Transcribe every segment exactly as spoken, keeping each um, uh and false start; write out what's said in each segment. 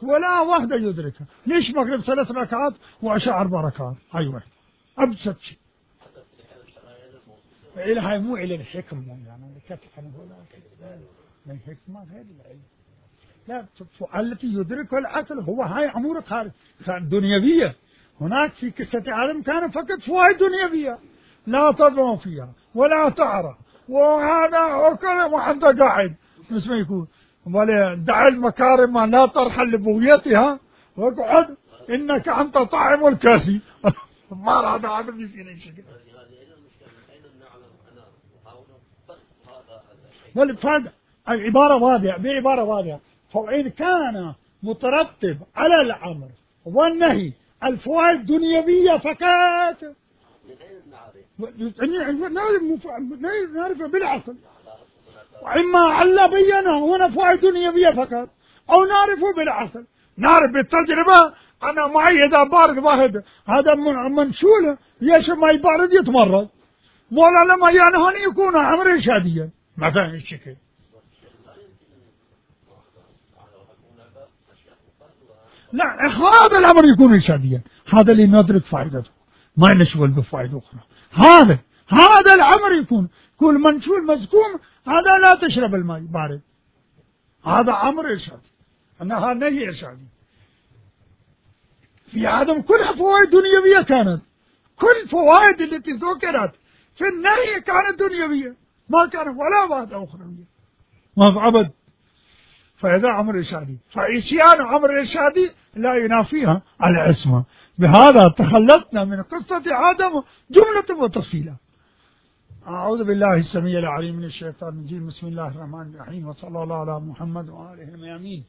ولا واحدة يدركها. ليش مغرب ثلاث ركعات وعشاء أربع ركعات؟ أيوة أبسط شيء. إلى هاي مو إلى الحكم يعني كتف ولا من حكمة غير العلم. لا التي يدركها العقل هو هاي أمور خارج دنيوية. هناك في قصة آدم كان فقط فوائد دنيوية لا تضمن فيها ولا تعرى، وهذا أكل وأنت قاعد مثل ما يكون دع المكارم لا ترحل لبغيتها واقعد إنك أنت طاعم الكاسي. ما هذا هذا بيصير أي شيء. والفرد العبارة واضحة بعبارة واضحة. فإن كان مترتب على الأمر والنهي الفوائد الدنيوية فقط نعرف بالعقل، وإما علّ بينه هنا فوائد دنيوية فقط، أو نعرفه بالعقل، نعرف بالتجربة. أنا معي إذا بارد واحد هذا منشول يشرب ماء بارد يتمرض، ولا لما ينهن يكون أمر شاديا مثلا الشكل. لا هذا الأمر يكون إرشاديا، هذا اللي ندرك فائدته ما نشغل بفائدة أخرى. هذا هذا الأمر يكون كل منشول مزكوم، هذا لا تشرب الماء بارد، هذا أمر إرشادي، أنها نهي إرشادي. في عدم كل فوائد دنيوية كانت، كل فوائد التي ذكرت في النهي كانت دنيوية، ما كانت ولا واحدة أخروية ما أبد. فإذا أمر إرشادي فإسيان أمر إرشادي لا ينافيها العصمة. بهذا تخلصنا من قصة آدم جملة وتفصيلا. أعوذ بالله السميع العليم من الشيطان الرجيم. بسم الله الرحمن الرحيم، وصلى الله على محمد وآله الميامين.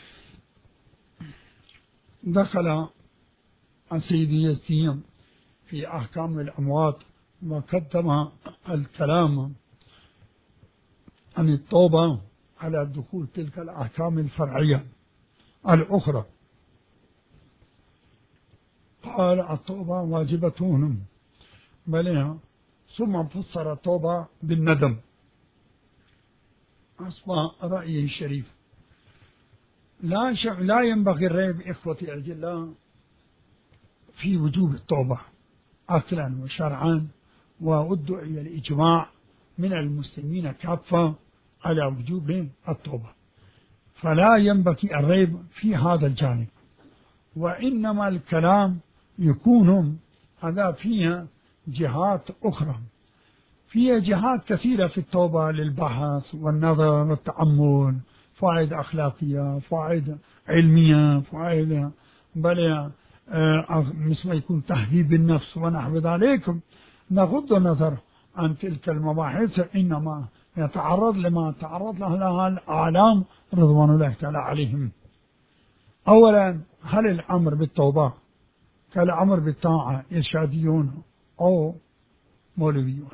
دخل سيدي يستيم في أحكام الأموات وقدم الكلام عن التوبة على دخول تلك الأحكام الفرعية الأخرى. قال التوبة واجبة بلها، ثم فسر التوبة بالندم. أصبح رأيه الشريف. لا لا ينبغي الريب إخوتي الأجلاء في وجوب التوبة عقلا وشرعا، وأدعي إلى الإجماع من المسلمين كافة على وجوب التوبة، فلا ينبغي الريب في هذا الجانب. وإنما الكلام يكون هذا فيها جهات أخرى، فيها جهات كثيرة في التوبة للبحث والنظر والتأمل، فوائد أخلاقية، فوائد علمية، فوائد بل مثل ما يكون تهذيب النفس ونحو ذلك. نغض النظر عن تلك المباحث، إنما يتعرض لما تعرض لها الأعلام رضوان الله تعالى عليهم. أولا، هل الأمر بالتوبة كالأمر بالطاعة إرشاديون أو مولويون؟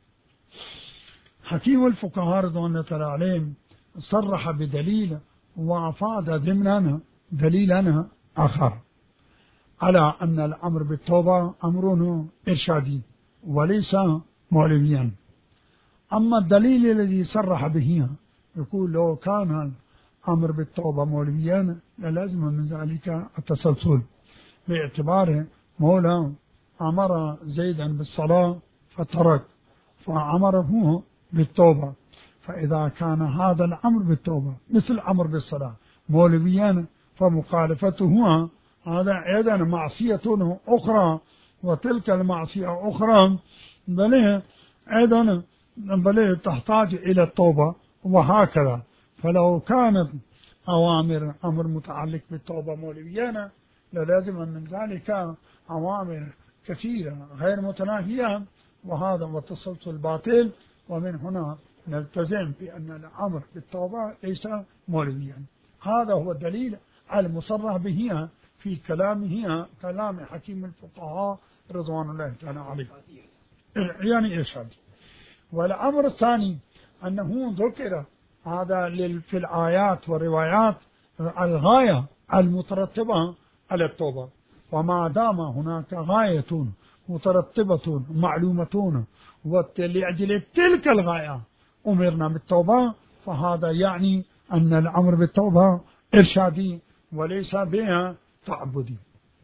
حكيم الفقهاء رضوان الله تعالى عليهم صرح بدليل وأفاد ضمنا دليلا آخر على أن الأمر بالتوبة أمر إرشادي وليس مولويا. أما الدليل الذي صرح به يقول لو كان الأمر بالتوبة مولويا للازم من ذلك التسلسل، باعتبار مولى أمر زيدا بالصلاة فترك فأمره بالتوبة، فإذا كان هذا الأمر بالتوبة مثل الأمر بالصلاة مولويا فمخالفته هذا أيضا معصية أخرى، وتلك المعصية أخرى بل أيضا بل تحتاج إلى التوبة، وهكذا. فلو كانت أوامر أمر متعلق بالتوبة مولويا للازم من ذلك أوامر كثيرة غير متناهية، وهذا والتسلسل الباطل. ومن هنا نلتزم بأن الأمر بالتوبة ليس مولويا. هذا هو الدليل المصرح به في كلامه كلام حكيم الفقهاء رضوان الله تعالى عليه، يعني إرشاد. والأمر الثاني أنه ذكر هذا في الآيات والروايات الغاية المترتبة على التوبة، وما دام هناك غاية مترتبة معلومة ولأجل تلك الغاية أمرنا بالتوبة، فهذا يعني أن الأمر بالتوبة إرشادي وليس بها تعبدي.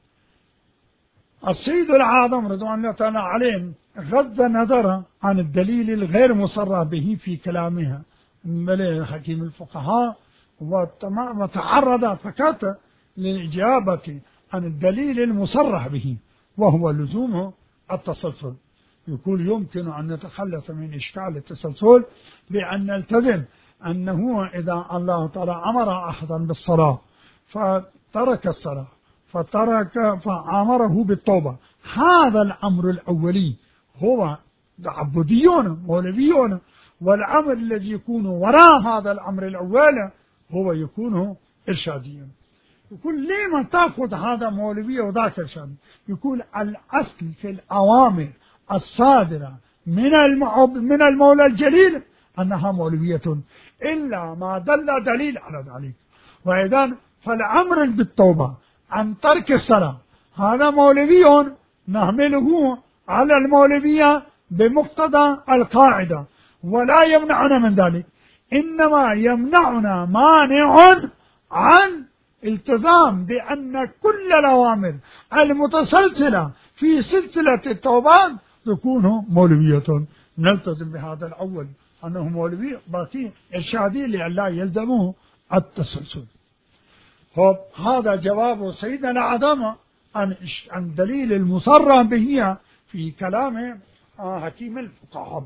السيد العظم رضوان الله تعالى عليه غض نظره عن الدليل الغير مصرح به في كلامها من حكيم الفقهاء، وتعرض فقط للإجابة عن الدليل المصرح به، وهو لزوم التسلسل. يقول يمكن أن نتخلص من إشكال التسلسل بأن نلتزم أنه إذا الله تعالى أمر أحدا بالصلاة فترك الصلاة فترك فأمره بالتوبة، هذا الأمر الأولي هو تعبديون مولويون، والأمر الذي يكون وراء هذا الأمر الأول هو يكون إرشاديا. يقول لما تأخذ هذا مولوية وذاك إرشادي؟ يقول الأصل في الأوامر الصادرة من من المولى الجليل أنها مولوية، إلا ما دل دليل على ذلك. وإذن فالأمر بالتوبة عن ترك الصلاة هذا مولوي نحمله على المولوية بمقتضى القاعدة، ولا يمنعنا من ذلك، إنما يمنعنا مانع عن التزام بأن كل الأوامر المتسلسلة في سلسلة التوبات تكون مولوية. نلتزم بهذا الأول أنه مولوي، باقي إرشادي لئلا يلزمه التسلسل. هذا جواب سيدنا العظم عن عن دليل المصرح به في كلام حكيم الفقهاء.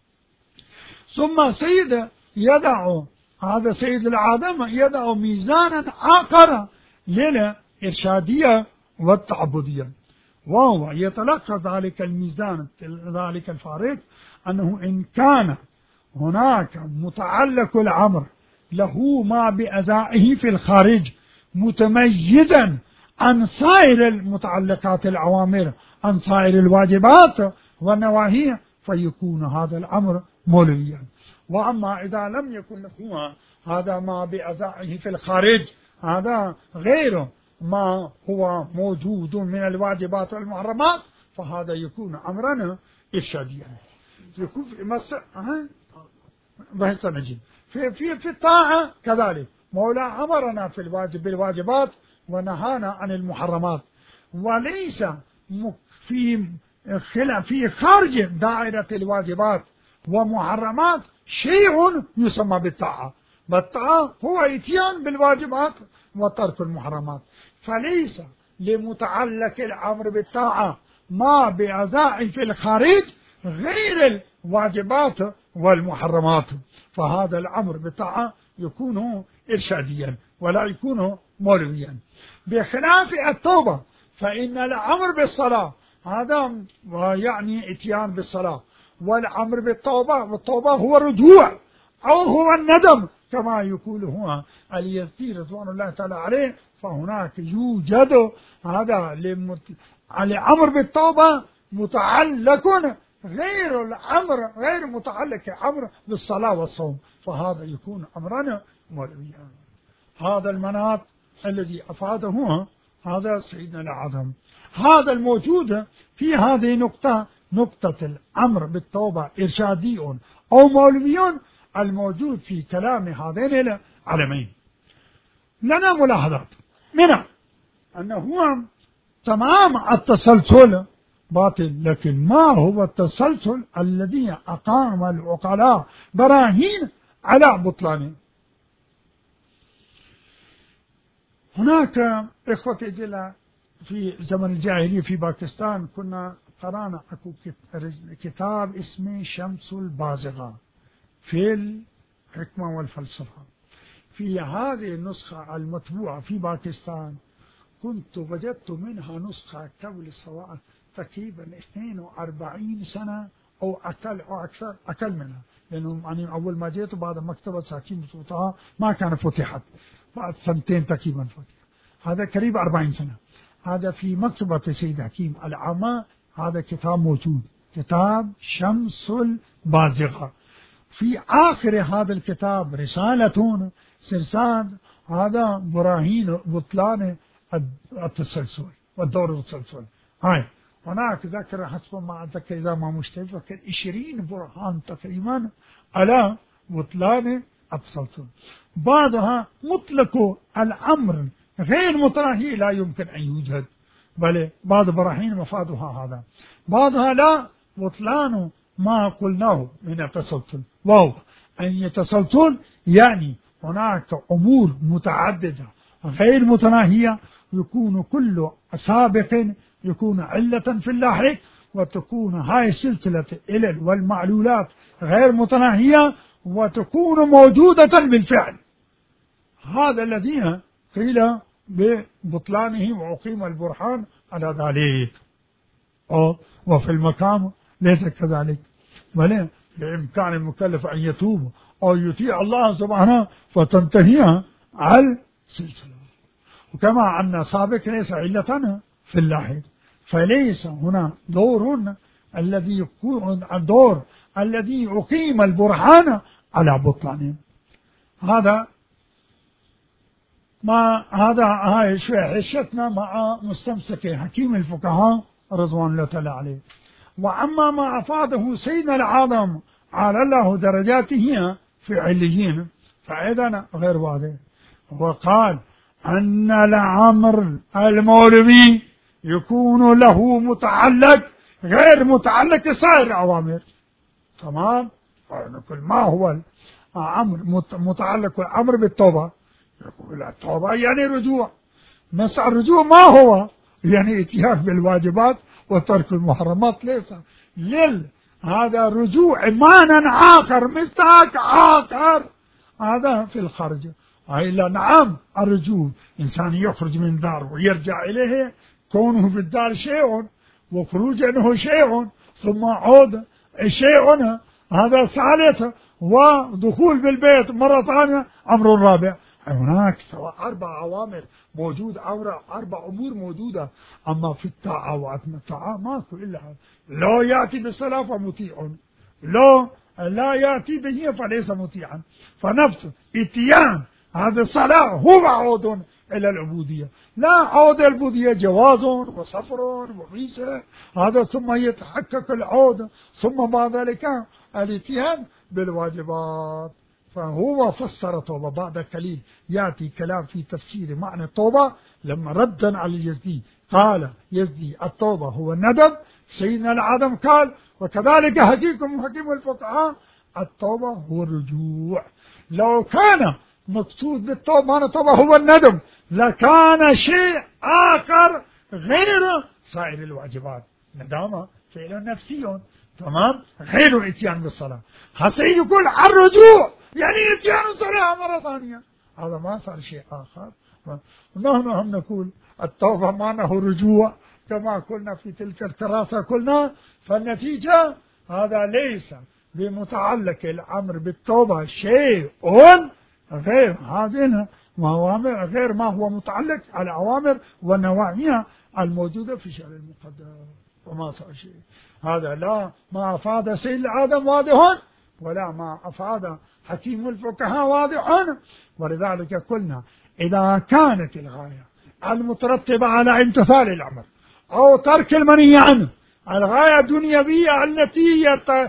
ثم سيد يدع هذا سيد العظم يدع ميزانا آخر للإرشادية والتعبدية، وهو يتلقى ذلك الميزان ذلك الفارق أنه إن كان هناك متعلق الأمر له ما بأزائه في الخارج متميزا عن سائر المتعلقات الأوامر عن سائر الواجبات والنواهي فيكون هذا الأمر مولويا. وأما إذا لم يكن له هذا ما بأزائه في الخارج، هذا غير ما هو موجود من الواجبات والمحرمات، فهذا يكون أمرنا إرشاديا. يكون في مس في في في الطاعة كذلك، مولى أمرنا في الواجب بالواجبات ونهانا عن المحرمات، وليس في في خارج دائرة الواجبات ومحرمات شيء يسمى بالطاعة. بالطاعة هو اتيان بالواجبات وترك المحرمات، فليس لمتعلق الأمر بالطاعة ما بأزائه في الخارج غير الواجبات والمحرمات، فهذا الأمر بالطاعة يكون إرشاديا ولا يكون مولويا. بخلاف التوبة فإن الأمر بالصلاة هذا يعني اتيان بالصلاة، والأمر بالتوبة والتوبة هو الرجوع أو هو الندم كما يقول هو اليزدي رضوان الله تعالى عليه. فهناك يوجد هذا الأمر بالتوبة متعلق غير الأمر غير متعلق أمر بالصلاة والصوم، فهذا يكون أمرنا مولويا. هذا المناط الذي أفاده هذا سيدنا العظم. هذا الموجود في هذه النقطة، نقطة الأمر بالتوبة إرشادي أو مولوي، الموجود في كلام هذين العلمين لنا ملاحظات، منها أنه هو تمام التسلسل باطل، لكن ما هو التسلسل الذي أقام العقلاء براهين على بطلانه؟ هناك إخوة جل في زمن الجاهلية في باكستان كنا قرأنا كتاب اسمه شمس البازغة في الحكمة والفلسفة. في هذه النسخة المطبوعة في باكستان كنت وجدت منها نسخة قبل سواء تقريبا اثنين وأربعين سنة أو أقل أو أكثر أقل منها، لأنه يعني أول ما جيت بعد مكتبة حكيم صوتها ما كان فتحت، بعد سنتين تقريبا فتح. هذا قريب أربعين سنة. هذا في مكتبة سيد حكيم العامة، هذا كتاب موجود، كتاب شمس البازغة. في آخر هذا الكتاب رسالة سرسان هذا براهين بطلان التسلسل والدور التسلسل. هاي هناك ذكر حسب ما أتذكر إذا ما مشتبه عشرين برهان تقريبا على بطلان التسلسل. بعدها مطلق الأمر غير متناهية لا يمكن أن يوجد، بل بعض براهين مفادها هذا، بعضها لا، بطلان ما قلناه من التسلسل، وهو أن يتسلسل يعني هناك أمور متعددة غير متناهية، يكون كل سابق يكون علة في اللاحق، وتكون هاي السلسلة العلل والمعلولات غير متناهية وتكون موجودة بالفعل. هذا الذي قيل ببطلانه وأقيم البرهان على ذلك. وفي المقام ليس كذلك، بل بإمكان المكلف أن يتوب أو يطيع الله سبحانه فتنتهي على السلسلة. وكما أن سابق ليس علة في اللاحق، فليس هنا دور الذي يكون الدور الذي يقيم البرهان على بطلانه. هذا ما هذا هاي شوية حشتنا مع مستمسك حكيم الفقهاء رضوان الله تعالى عليه. وأما ما أفاده سيدنا العظم على الله درجاته في عليين فأيضا غير واضح. وقال أن الأمر المولوي يكون له متعلق غير متعلق سائر الأوامر. تمام. نقول ما هو الأمر متعلق الأمر بالتوبة؟ يقول التوبة يعني رجوع. مسعى الرجوع ما هو؟ يعني اتيان بالواجبات وترك المحرمات. ليس لل هذا رجوع معنى آخر مستحق آخر، هذا في الخرج. أي لا نعم الرجوع إنسان يخرج من داره ويرجع إليه، كونه في الدار شيء وخروج منه شيء ثم عود شيء، هذا ثالث، ودخول بالبيت مرة ثانية أمر رابع. هناك سواء أربع أوامر موجودة أو أربع أمور موجودة. أما في الطاعة وعدم الطاعة ماكو إلا هذا. لا يأتي بالصلاة فمطيع، لا لا يأتي به فليس مطيعا. فنفس اتيان هذا الصلاة هو عود إلى العبودية، لا عود العبودية جواز وسفر وميسر، هذا ثم يتحقق العود ثم بعد ذلك الاتيان بالواجبات. فهو فسر توبة بعد قليل يأتي كلام في تفسير معنى التوبة. لما ردا على اليزدي قال يزدي التوبة هو الندم، سيدنا العظم قال وكذلك حكيكم حكيم الفقهاء التوبة هو الرجوع. لو كان مقصود بالتوبة معنى التوبة هو الندم لكان شيء آخر غير سائر الواجبات. ندامة فعل نفسي، تمام، غير اتيان بالصلاة. حسين يقول الرجوع يعني اتيان الصلاة مرة ثانية، هذا ما صار شيء آخر. ونحن هم نقول التوبة معناه رجوع كما قلنا في تلك الكراسة قلنا. فالنتيجة هذا ليس بمتعلق الأمر بالتوبة شيء غير هذه الأوامر، غير ما هو متعلق على الأوامر والنواهي الموجودة في شرع المقدس، وما صار شيء. هذا لا ما أفاد سيد العظم واضح ولا ما أفاد حكيم الفقهاء واضح. ولذلك قلنا إذا كانت الغاية المترتبة على امتثال الأمر أو ترك المنهي عنه الغاية الدنيوية التي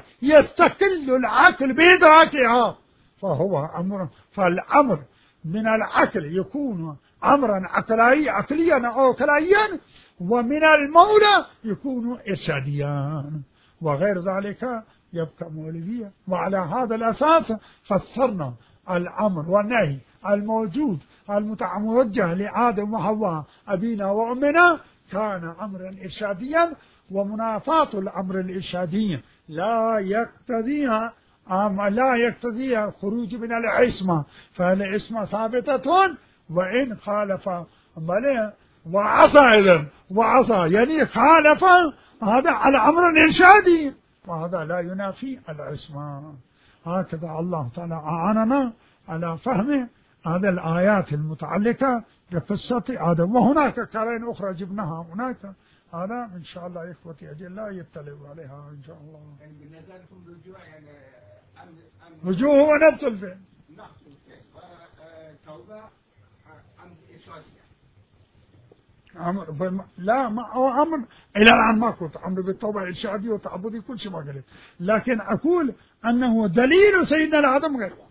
يستقل العقل بإدراكها فهو أمر، فالأمر من العقل يكون أمرا عقلي عقليا أو عقليا، ومن المولى يكون إرشاديا، وغير ذلك يبقى مولوية. وعلى هذا الأساس فسرنا الأمر والنهي الموجود المتوجه لآدم وحواء أبينا وأمنا كان أمرا إرشاديا، ومنافاة الأمر الإرشادي لا يقتضيها لا يقتضيها خروج من العصمة، فالعصمة ثابتة وإن خالف وعصى إذن وعصى يعني خالف هذا على أمر إرشادي، وهذا لا ينافي العصمة. هكذا الله تعالى أعاننا على فهم هذه الآيات المتعلقة بقصة آدم. وهناك قرائن أخرى جبناها هناك، هذا إن شاء الله إخوتي أجل لا يطلعوا عليها إن شاء الله. يعني بالنسبة لكم رجوع يعني رجوع هو نفس الفعل، نفس الفعل، وتوبة أمر إرشادي. أمر بم... لا ما هو أمر إلى الآن ما قلت أمر بالتوبة إرشادي وتعبدي كل شيء ما قلت، لكن أقول أنه دليل سيدنا العظم غير